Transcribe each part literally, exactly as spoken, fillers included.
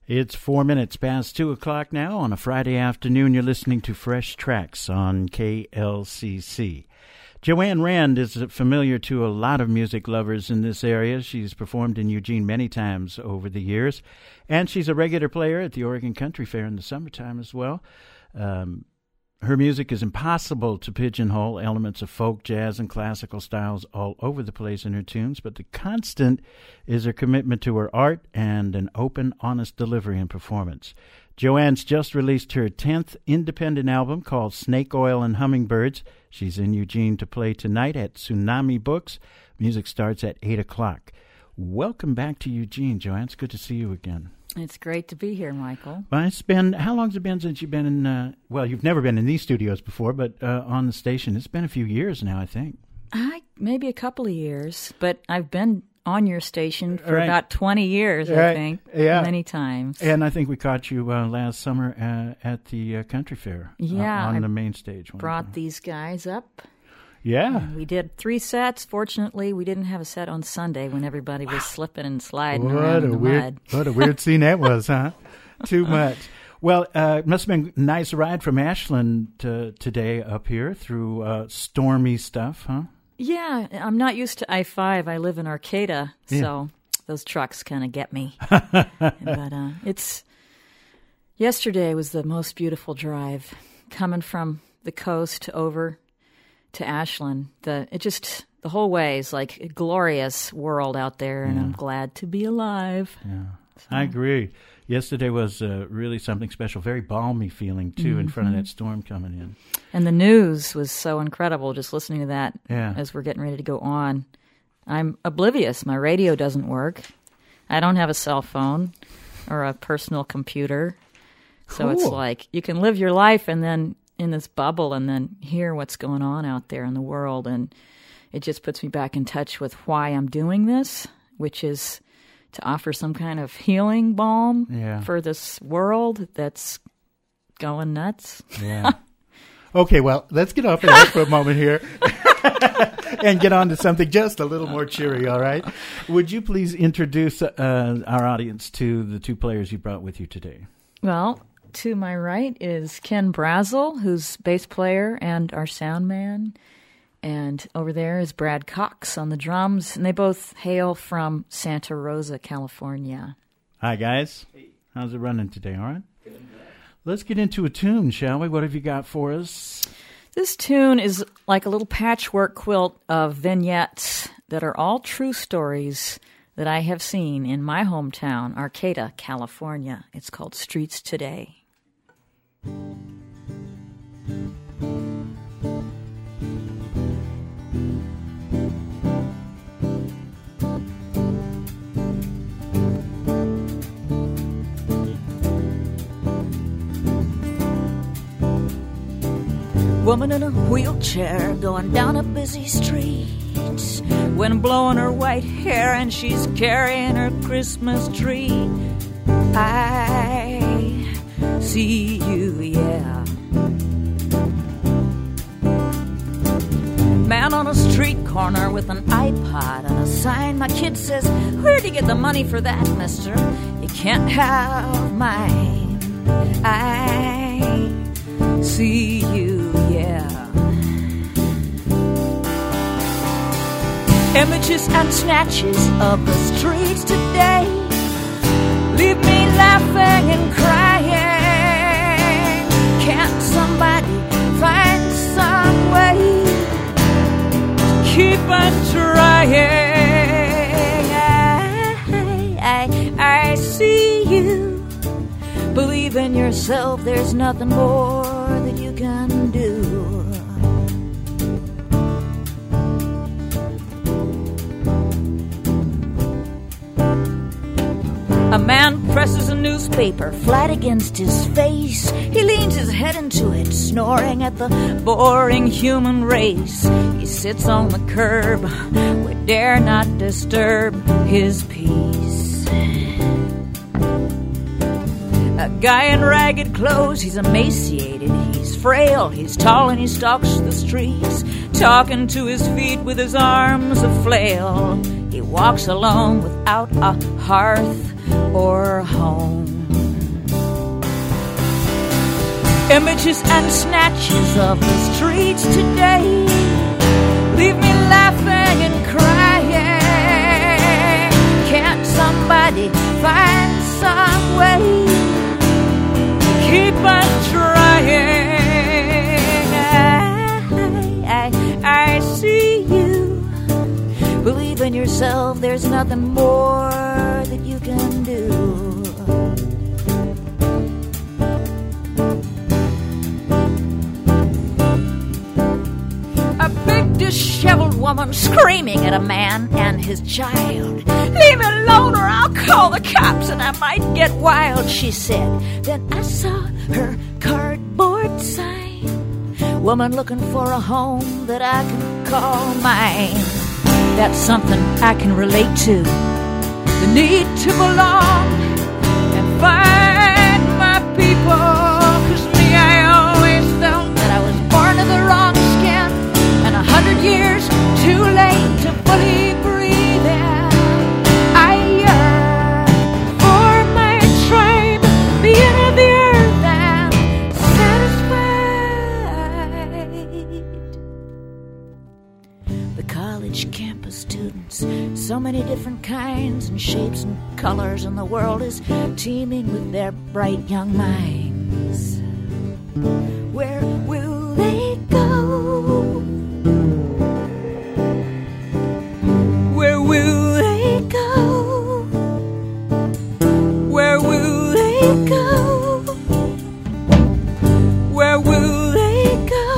It's four minutes past two o'clock now on a Friday afternoon. You're listening to Fresh Tracks on K L C C. Joanne Rand is familiar to a lot of music lovers in this area. She's performed in Eugene many times over the years, and she's a regular player at the Oregon Country Fair in the summertime as well. Um, her music is impossible to pigeonhole, elements of folk, jazz, and classical styles all over the place in her tunes, but the constant is her commitment to her art and an open, honest delivery and performance. Joanne's just released her tenth independent album called Snake Oil and Hummingbirds. She's in Eugene to play tonight at Tsunami Books. Music starts at eight o'clock. Welcome back to Eugene, Joanne. It's good to see you again. It's great to be here, Michael. Well, it's been, how long has it been since you've been in, uh, well, you've never been in these studios before, but uh, on the station. It's been a few years now, I think. I, maybe a couple of years, but I've been on your station for right. about twenty years, right. I think, yeah. many times. And I think we caught you uh, last summer uh, at the uh, Country Fair yeah, uh, on I the main stage. Brought these guys up. Yeah. And we did three sets. Fortunately, we didn't have a set on Sunday when everybody was slipping and sliding what around a in the weird, mud. What a weird scene that was, huh? Too much. Well, uh, it must have been a nice ride from Ashland to, today up here through uh, stormy stuff, huh? Yeah, I'm not used to I five. I live in Arcata, yeah. so those trucks kind of get me. but uh, it's yesterday was the most beautiful drive coming from the coast over to Ashland. The it just the whole way is like a glorious world out there, and yeah. I'm glad to be alive. Yeah, so. I agree. Yesterday was uh, really something special, very balmy feeling, too, mm-hmm. in front of that storm coming in. And the news was so incredible, just listening to that yeah. as we're getting ready to go on. I'm oblivious. My radio doesn't work. I don't have a cell phone or a personal computer. So cool. It's like you can live your life and then in this bubble and then hear what's going on out there in the world. And it just puts me back in touch with why I'm doing this, which is to offer some kind of healing balm yeah. for this world that's going nuts. Yeah. Okay, well, let's get off of that for a moment here and get on to something just a little more cheery, all right? Would you please introduce uh, our audience to the two players you brought with you today? Well, to my right is Ken Brazel, who's bass player and our sound man. And over there is Brad Cox on the drums, and they both hail from Santa Rosa, California. Hi, guys. How's it running today, all right? Let's get into a tune, shall we? What have you got for us? This tune is like a little patchwork quilt of vignettes that are all true stories that I have seen in my hometown, Arcata, California. It's called Streets Today. Woman in a wheelchair going down a busy street, wind blowing her white hair and she's carrying her Christmas tree. I see you, yeah. Man on a street corner with an iPod and a sign. My kid says, where'd you get the money for that, mister? You can't have mine. I see you, yeah. Images and snatches of the streets today leave me laughing and crying. Can't somebody find some way to keep on trying? I, I, I see you. Believe in yourself, there's nothing more that you can do. A man presses a newspaper flat against his face. He leans his head into it, snoring at the boring human race. He sits on the curb, we dare not disturb his peace. A guy in ragged clothes, he's emaciated, he's frail, he's tall and he stalks the streets, talking to his feet with his arms a flail. He walks alone without a hearth or home. Images and snatches of the streets today leave me laughing and crying. Can't somebody find some way to keep us trying? I, I, I see you. Believe in yourself, there's nothing more that you can do. Disheveled woman screaming at a man and his child. Leave me alone or I'll call the cops and I might get wild, she said. Then I saw her cardboard sign. Woman looking for a home that I can call mine. That's something I can relate to. The need to belong and find my people. 'Cause me, I always felt that I was born of the wrong skin. A hundred years too late to fully breathe in. I yearn for my tribe, the end of the earth, and satisfied. The college campus students, so many different kinds and shapes and colors, and the world is teeming with their bright young minds. Where will they go? Where will they go? Where will they go? Where will they go?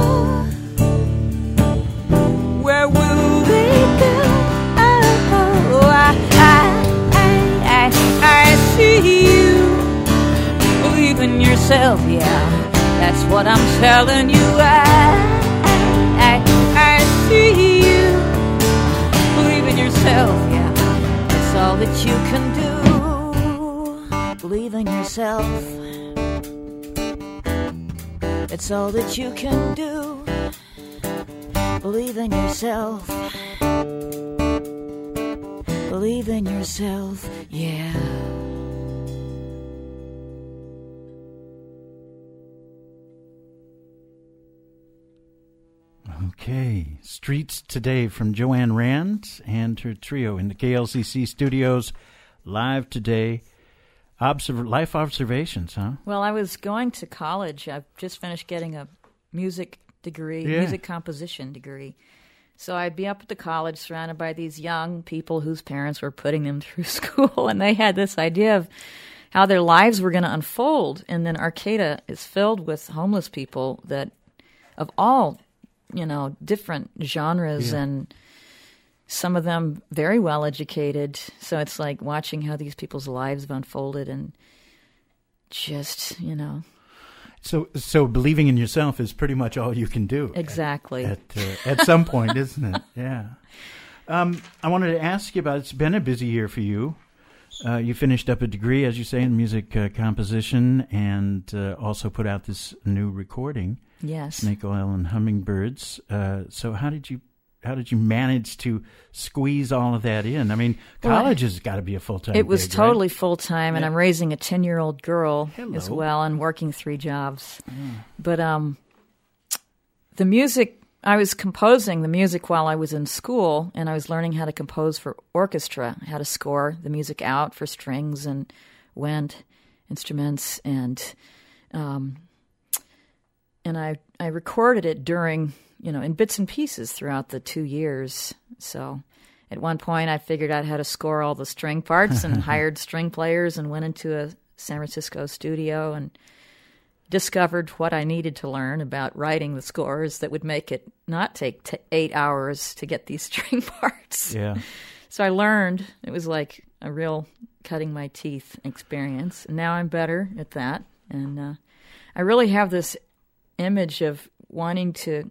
Where will they go? Oh, I, I, I, I see you. Believe in yourself, yeah. That's what I'm telling you. I, I, I see you. Believe in yourself, yeah. That's all that you can do. Believe in yourself. It's all that you can do. Believe in yourself. Believe in yourself, yeah. Okay, Streets Today from Joanne Rand and her trio in the K L C C studios, live today. Observ- life observations, huh? Well, I was going to college. I've just finished getting a music degree, yeah. music composition degree. So I'd be up at the college surrounded by these young people whose parents were putting them through school, and they had this idea of how their lives were going to unfold. And then Arcata is filled with homeless people that of all you know, different genres, yeah. and some of them very well educated. So it's like watching how these people's lives have unfolded and just, you know. So so believing in yourself is pretty much all you can do. Exactly. At, at, uh, at some point, isn't it? Yeah. Um, I wanted to ask you about, it's been a busy year for you. Uh, you finished up a degree, as you say, in music uh, composition, and uh, also put out this new recording. Yes. Snake Oil and Hummingbirds. Uh, so how did you how did you manage to squeeze all of that in? I mean, college well, has got to be a full-time It was gig, totally right? full-time, and yeah. I'm raising a ten-year-old girl Hello. as well and working three jobs. Mm. But um, the music, I was composing the music while I was in school, and I was learning how to compose for orchestra, how to score the music out for strings and wind instruments, and um, and I, I recorded it during, you know, in bits and pieces throughout the two years. So at one point I figured out how to score all the string parts and hired string players and went into a San Francisco studio and discovered what I needed to learn about writing the scores that would make it not take t- eight hours to get these string parts. Yeah. So I learned. It was like a real cutting my teeth experience. And now I'm better at that. And uh, I really have this image of wanting to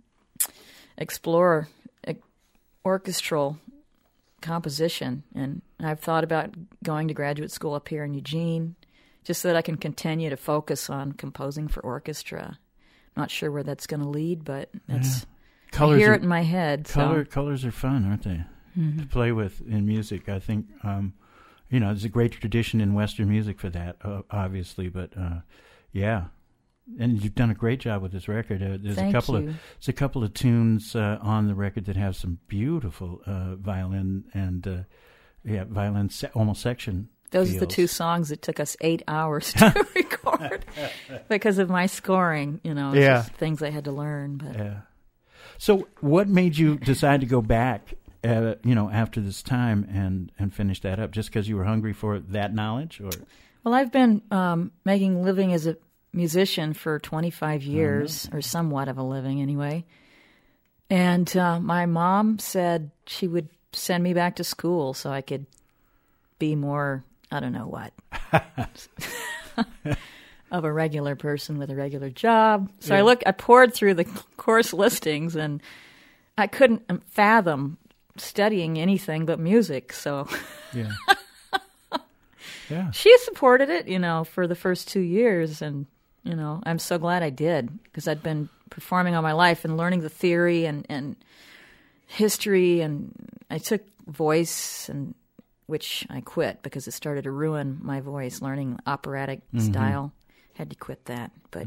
explore uh, orchestral composition, and I've thought about going to graduate school up here in Eugene just so that I can continue to focus on composing for orchestra. I'm not sure where that's going to lead, but that's yeah. Colors I hear are, it in my head. Color, so. Colors are fun, aren't they, mm-hmm. to play with in music? I think, um, you know, there's a great tradition in Western music for that, uh, obviously, but uh, yeah. and you've done a great job with this record. Uh, there's Thank a couple you. of there's a couple of tunes uh, on the record that have some beautiful uh, violin and uh, yeah, violin se- almost section. Those feels. are the two songs that took us eight hours to record because of my scoring. You know, it's Yeah. just things I had to learn. But Yeah. So, what made you decide to go back? Uh, you know, after this time and and finish that up, just because you were hungry for that knowledge, or well, I've been um, making a living as a musician for twenty-five years, or somewhat of a living anyway. And uh, my mom said she would send me back to school so I could be more, I don't know what, of a regular person with a regular job. So Yeah. I look, I poured through the course listings, and I couldn't fathom studying anything but music. So yeah, yeah, she supported it, you know, for the first two years. And, you know, I'm so glad I did, because I'd been performing all my life and learning the theory and, and history. And I took voice, and which I quit because it started to ruin my voice, learning operatic Mm-hmm. style. Had to quit that. But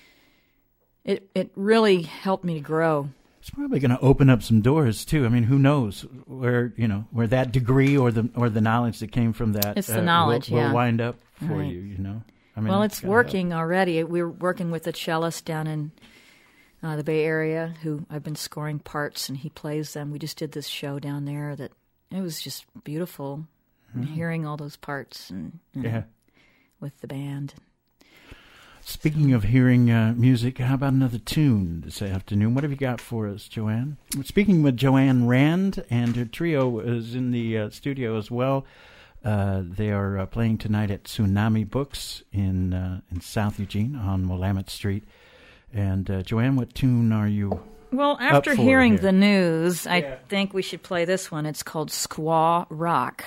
it it really helped me to grow. it's probably going to open up some doors too. I mean, who knows where you know where that degree or the or the knowledge that came from that It's the uh, knowledge, will, will yeah. wind up for Right. you. You know, I mean, Well, it's gotta working already. We're working with a cellist down in uh, the Bay Area who I've been scoring parts, and he plays them. We just did this show down there that it was just beautiful, hearing all those parts and you help. know, Yeah. with the band. Speaking of hearing uh, music, how about another tune this afternoon? What have you got for us, Joanne? We're speaking with Joanne Rand, and her trio is in the uh, studio as well. Uh, they are uh, playing tonight at Tsunami Books in uh, in South Eugene on Willamette Street. And uh, Joanne, what tune are you? Well, after for hearing here. the news, I Yeah. think we should play this one. It's called Squaw Rock.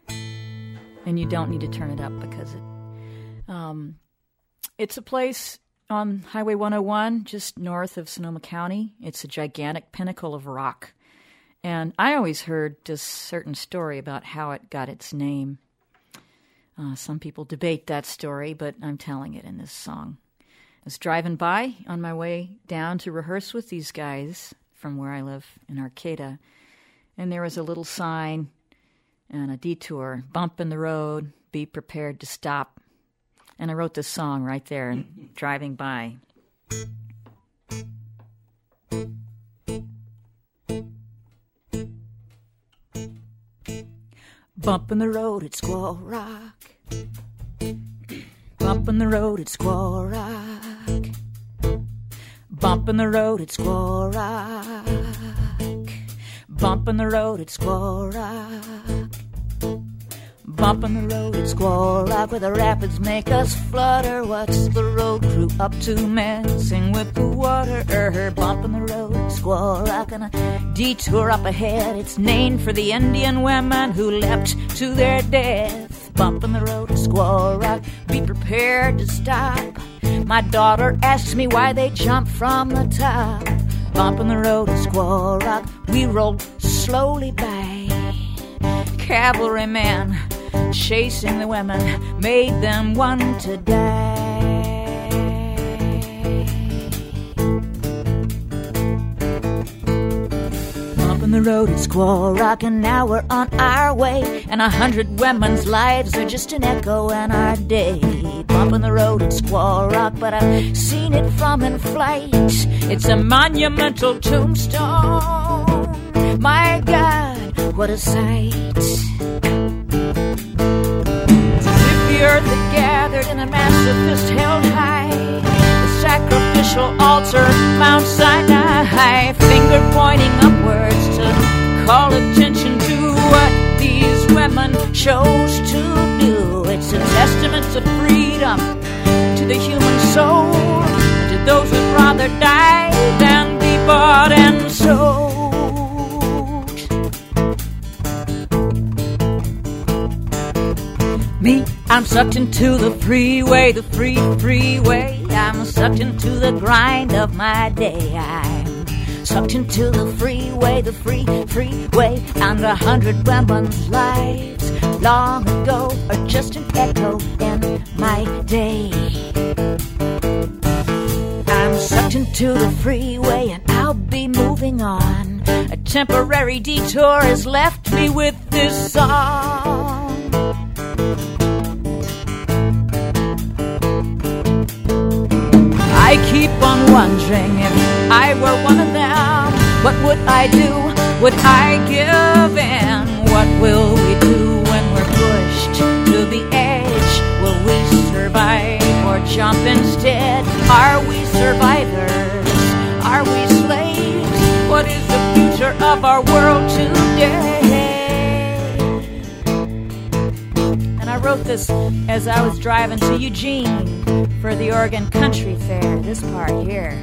And you don't need to turn it up because it... Um, it's a place on Highway one oh one, just north of Sonoma County. It's a gigantic pinnacle of rock. And I always heard this certain story about how it got its name. Uh, some people debate that story, but I'm telling it in this song. I was driving by on my way down to rehearse with these guys from where I live in Arcata, and there was a little sign and a detour, bump in the road, be prepared to stop. And I wrote this song right there and driving by. Bump in the road at Squaw Rock. Bump in the road at Squaw Rock. Bump in the road at Squaw Rock. Bump in the road at Squaw Rock. Bump in the road at Squaw Rock, where the rapids make us flutter. What's the road crew up to, messing with the water? Bump in the road at Squaw Rock, and a detour up ahead. It's named for the Indian women who leapt to their death. Bump in the road at Squaw Rock, be prepared to stop. My daughter asks me why they jump from the top. Bump in the road at Squaw Rock, we rolled slowly by. Cavalrymen chasing the women made them want to die. Bump in the road at Squaw Rock, and now we're on our way, and a hundred women's lives are just an echo in our day. Bump in the road at Squaw Rock, but I've seen it from in flight. It's a monumental tombstone. My God, what a sight. The earth had gathered in a massive fist held high. The sacrificial altar, Mount Sinai, finger pointing upwards to call attention to what these women chose to do. It's a testament to freedom, to the human soul, to those who'd rather die than be bought and sold. Me, I'm sucked into the freeway, the free freeway. I'm sucked into the grind of my day. I'm sucked into the freeway, the free freeway. And a hundred women's lives long ago are just an echo in my day. to the freeway and I'll be moving on. A temporary detour has left me with this song. I keep on wondering if I were one of them, what would I do? Would I give in? What will we do when we're pushed to the edge? Will we survive or jump instead? Are we survivors? Are we slaves? What is the future of our world today? And I wrote this as I was driving to Eugene for the Oregon Country Fair, this part here.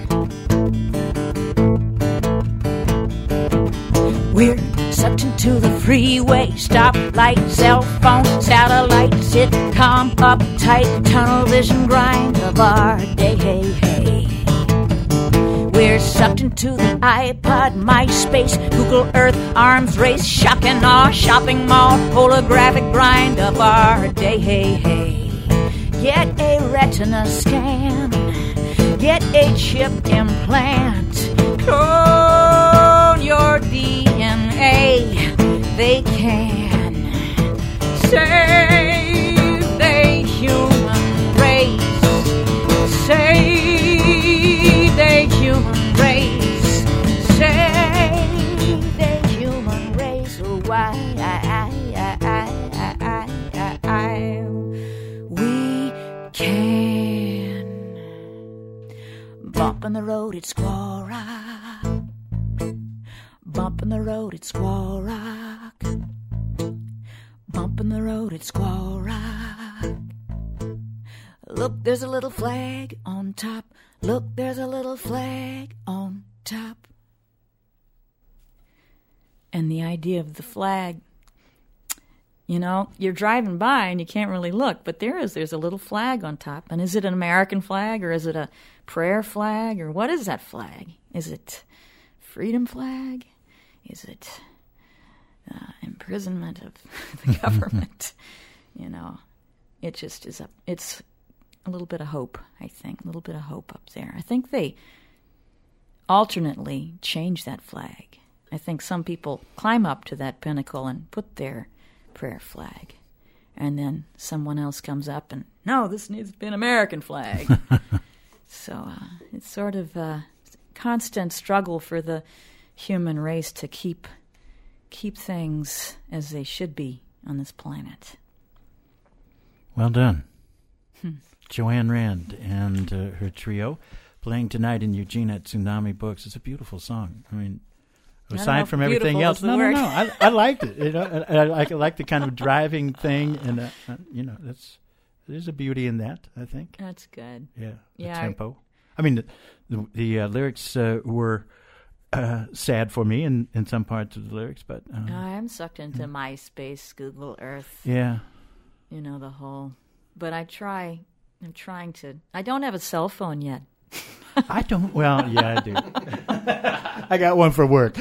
We're sucked into the freeway, stoplight, cell phone, satellite, sitcom, uptight, tunnel vision grind of our day, hey, hey. We're sucked into the iPod, MySpace, Google Earth, arms race, shock and awe, shopping mall, holographic grind of our day, hey, hey. Get a retina scan, get a chip implant, clone your D N A. They can save the human race, save the human race, save the human race. Oh, why I, I, I, I, I, I, I, we can. Bump in the road, it's Squaw Rock. Bump in the road, it's Squaw Rock. Bump in the road, it's Squaw Rock. Look, there's a little flag on top. Look, there's a little flag on top. And the idea of the flag, you know, you're driving by and you can't really look, but there is, there's a little flag on top. And is it an American flag or is it a prayer flag or what is that flag? Is it freedom flag? Is it uh, imprisonment of the government? You know, it just is up. It's a little bit of hope, I think, a little bit of hope up there. I think they alternately change that flag. I think some people climb up to that pinnacle and put their prayer flag. And then someone else comes up and, no, this needs to be an American flag. So uh, it's sort of a constant struggle for the human race to keep keep things as they should be on this planet. Well done. Hmm. Joanne Rand and uh, her trio playing tonight in Eugene at Tsunami Books. It's a beautiful song. I mean, aside from everything else, no, no, no. I, I liked it. You know, I, I, I like the kind of driving thing, and uh, uh, you know, that's there's a beauty in that. I think that's good. Yeah, the yeah, tempo. I, I mean, the the, the uh, lyrics uh, were uh, sad for me in, in some parts of the lyrics, but uh, I'm sucked into yeah. MySpace, Google Earth. Yeah, you know the whole. But I try. I'm trying to. I don't have a cell phone yet. I don't. Well, yeah, I do. I got one for work.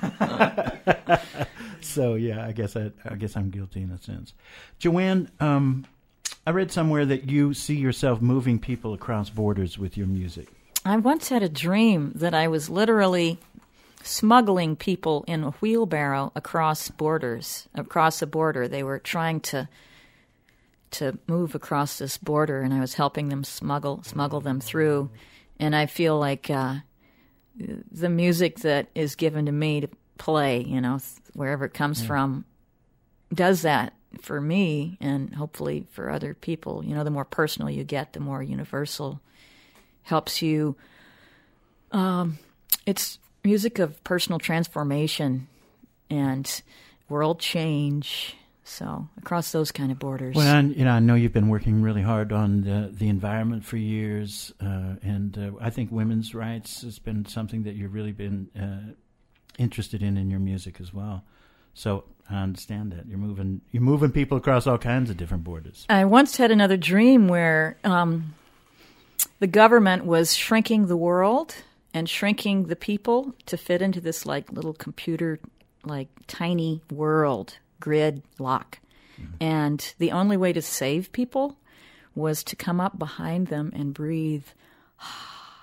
So yeah, I guess I, I guess I'm guilty in a sense. Joanne, um, I read somewhere that you see yourself moving people across borders with your music. I once had a dream that I was literally smuggling people in a wheelbarrow across borders, across a border. They were trying to to move across this border, and I was helping them smuggle smuggle them through. And I feel like uh, the music that is given to me to play, you know, wherever it comes yeah. from, does that for me and hopefully for other people. You know, the more personal you get, the more universal helps you. Um, it's music of personal transformation and world change. So across those kind of borders. Well, and, you know, I know you've been working really hard on the, the environment for years, uh, and uh, I think women's rights has been something that you've really been uh, interested in in your music as well. So I understand that you're moving you're moving people across all kinds of different borders. I once had another dream where um, the government was shrinking the world and shrinking the people to fit into this like little computer, like tiny world. Grid lock. Mm-hmm. And the only way to save people was to come up behind them and breathe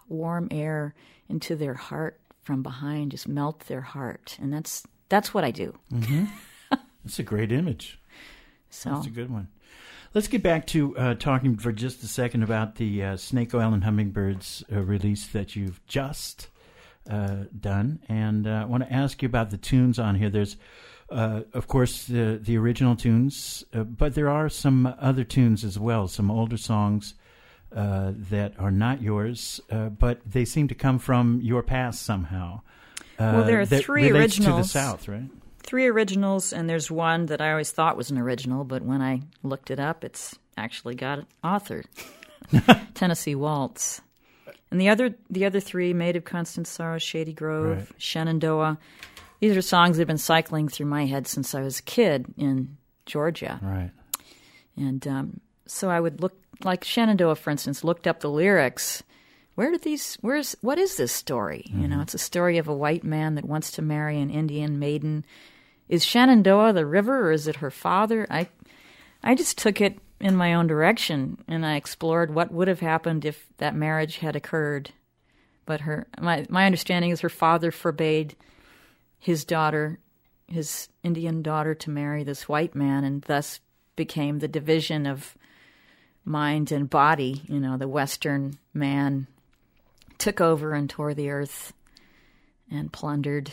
warm air into their heart from behind, just melt their heart. And that's that's what I do. Mm-hmm. That's a great image. So that's a good one. Let's get back to uh, talking for just a second about the uh, Snake Oil and Hummingbirds uh, release that you've just uh, done. And uh, I want to ask you about the tunes on here. There's, uh, of course, the, the original tunes, uh, but there are some other tunes as well, some older songs uh, that are not yours, uh, but they seem to come from your past somehow. Uh, well, there are that three relates originals. to the South, right? Three originals, and there's one that I always thought was an original, but when I looked it up, it's actually got an author, Tennessee Waltz. And the other the other three, Maid of Constant Sorrow, Shady Grove, right. Shenandoah, these are songs that have been cycling through my head since I was a kid in Georgia. Right. And um, so I would look, like Shenandoah, for instance, looked up the lyrics. Where did these, where's, what is this story? Mm-hmm. You know, it's a story of a white man that wants to marry an Indian maiden. Is Shenandoah the river, or is it her father? I I just took it in my own direction, and I explored what would have happened if that marriage had occurred. But her my, my understanding is her father forbade his daughter, his Indian daughter, to marry this white man, and thus became the division of mind and body. You know, the Western man took over and tore the earth and plundered.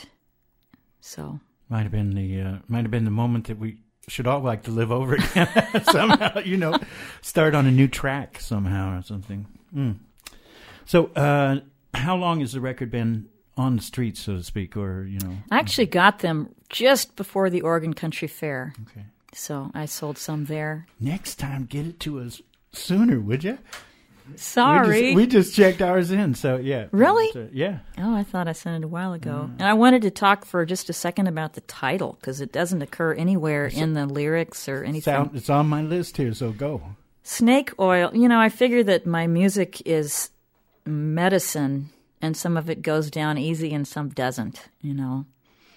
So... Might have been the uh, might have been the moment that we should all like to live over again somehow. You know, start on a new track somehow or something. Mm. So, uh, how long has the record been on the streets, so to speak, or you know? I actually got them just before the Oregon Country Fair. Okay. So I sold some there. Next time, get it to us sooner, would you? Sorry. We just, we just checked ours in, so yeah. Really? So, yeah. Oh, I thought I sent it a while ago. Mm. And I wanted to talk for just a second about the title, because it doesn't occur anywhere so, in the lyrics or anything. Sound, it's on my list here, so go. Snake oil. You know, I figure that my music is medicine, and some of it goes down easy and some doesn't, you know.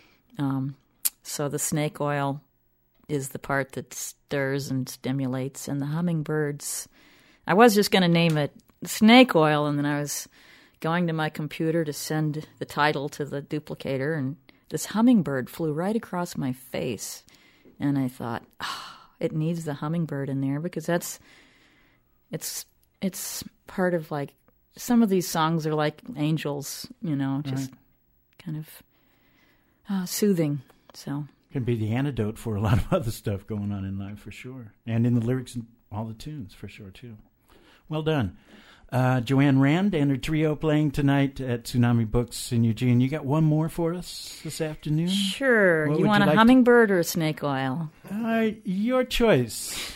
Um, so the snake oil is the part that stirs and stimulates, and the hummingbirds... I was just going to name it Snake Oil, and then I was going to my computer to send the title to the duplicator, and this hummingbird flew right across my face. And I thought, oh, it needs the hummingbird in there, because that's, it's it's part of, like, some of these songs are like angels, you know, just right. kind of uh, soothing, so. Can be the antidote for a lot of other stuff going on in life, for sure. And in the lyrics and all the tunes, for sure, too. Well done. Uh, Joanne Rand and her trio playing tonight at Tsunami Books in Eugene. You got one more for us this afternoon? Sure. What you want you a like hummingbird to... or a snake oil? Uh, your choice.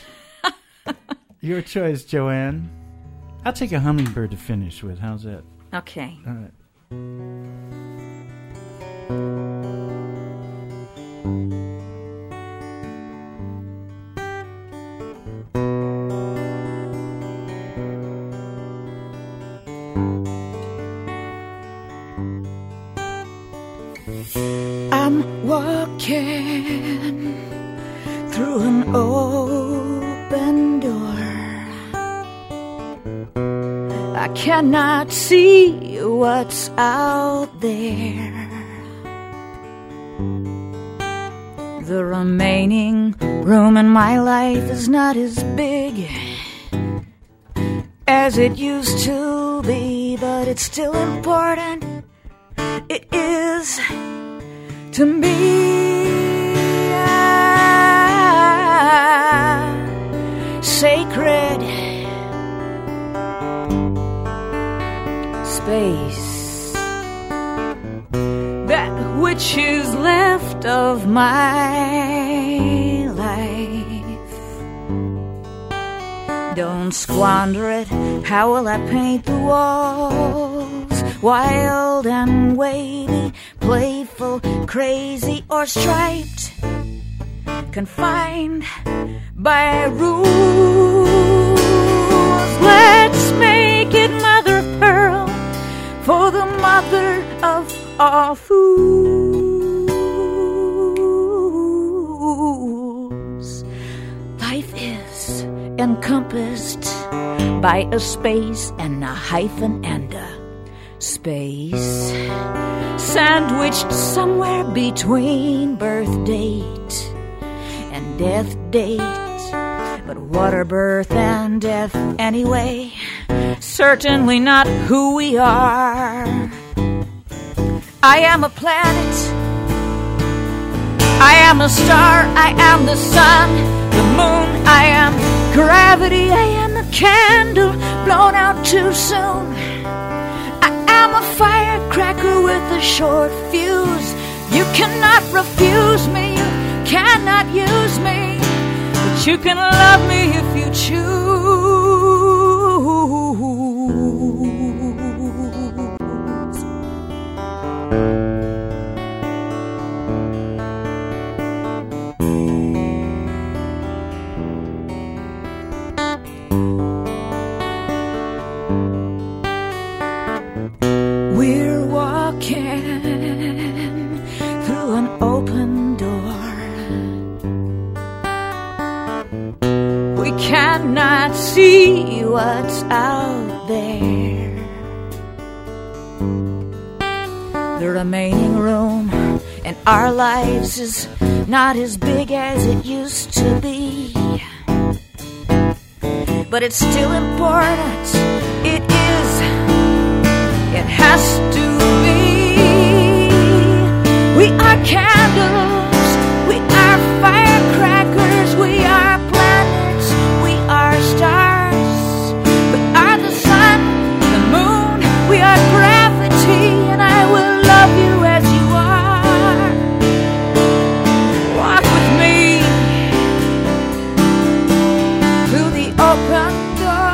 Your choice, Joanne. I'll take a hummingbird to finish with. How's that? Okay. All right. I'm walking through an open door. I cannot see what's out there. The remaining room in my life is not as big as it used to be, but it's still important. It is to me, ah, sacred space, that which is left of my life. Don't squander it. How will I paint the walls? Wild and wavy, playful, crazy, or striped, confined by rules. Let's make it mother of pearl for the mother of all fools. Life is encompassed by a space and a hyphen and a space, sandwiched somewhere between birth date and death date. But what are birth and death anyway? Certainly not who we are. I am a planet, I am a star, I am the sun, the moon, I am gravity, I am the candle blown out too soon. I am a firecracker with a short fuse. You cannot refuse me, you cannot use me, but you can love me if you choose. We're walking through an open door. We cannot see what's out there. The remaining room in our lives is not as big as it used to be, but it's still important. It is. It has to be. We are candles, we are firecrackers, we are planets, we are stars, we are the sun, the moon, we are gravity, and I will love you as you are. Walk with me through the open door.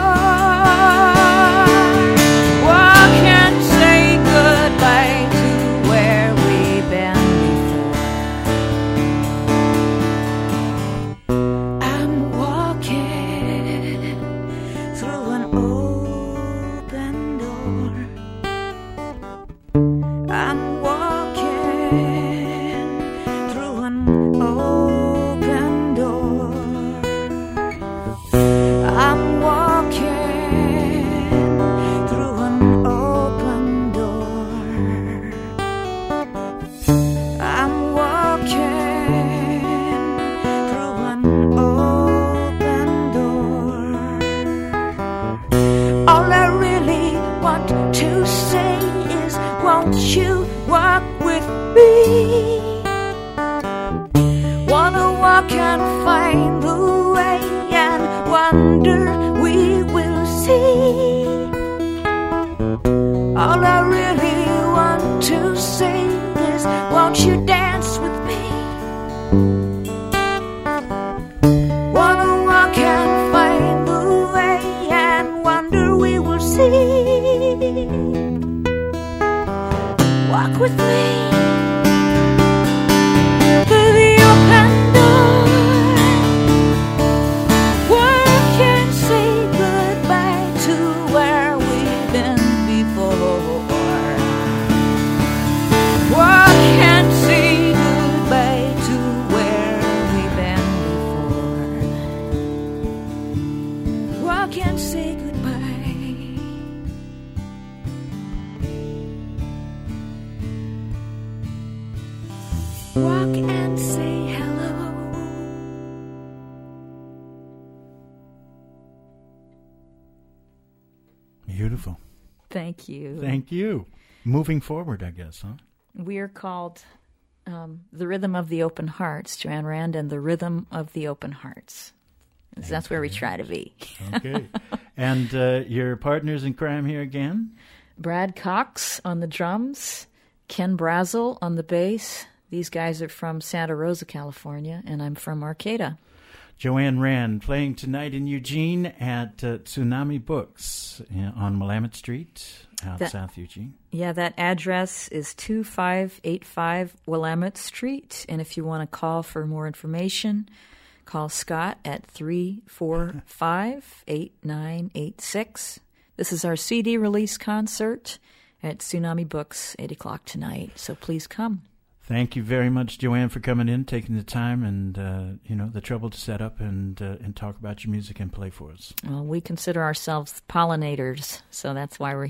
Beautiful. Thank you. Thank you. Moving forward, I guess, huh? We're called um, The Rhythm of the Open Hearts, Joanne Rand and The Rhythm of the Open Hearts. Okay. That's where we try to be. Okay. And uh, your partners in crime here again? Brad Cox on the drums, Ken Brazel on the bass. These guys are from Santa Rosa, California, and I'm from Arcata. Joanne Rand playing tonight in Eugene at uh, Tsunami Books on Willamette Street, out that, South Eugene. Yeah, that address is two five eight five Willamette Street. And if you want to call for more information, call Scott at three four five, eight nine eight six. This is our C D release concert at Tsunami Books, eight o'clock tonight. So please come. Thank you very much, Joanne, for coming in, taking the time and, uh, you know, the trouble to set up and uh, and talk about your music and play for us. Well, we consider ourselves pollinators, so that's why we're here.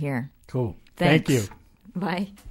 Cool. Thanks. Thank you. Bye.